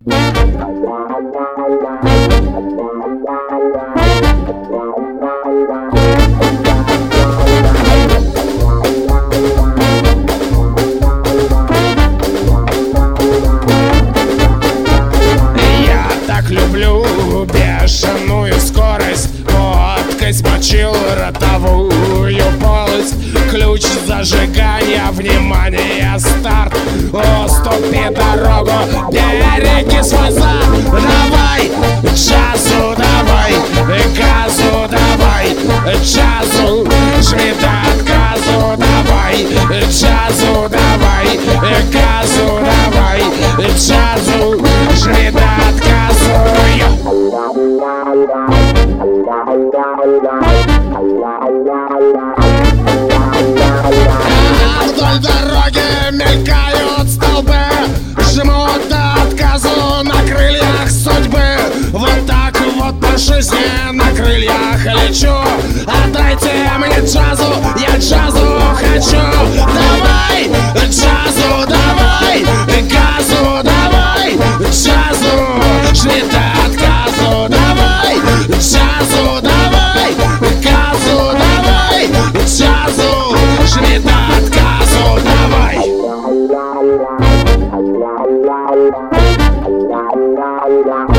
Люблю бешеную скорость, водкой смочил ротовую полость. Ключ зажигания, внимание, старт. Уступи дорогу, береги свой зад. Давай, джазу, давай, газу, давай, джазу, жми до отказу. Давай, джазу, давай, газу, давай, джазу, жми до отказу. Вдоль дороги мелькают столбы, жмут до отказу на крыльях судьбы. Вот так вот по жизни на крыльях лечу. Отдайте мне джазу, я джазу хочу. Давай, джазу, давай, газу, давай, джазу, жми до отказу. Давай, джазу, давай, газу, давай, джазу, жми до отказу. Давай.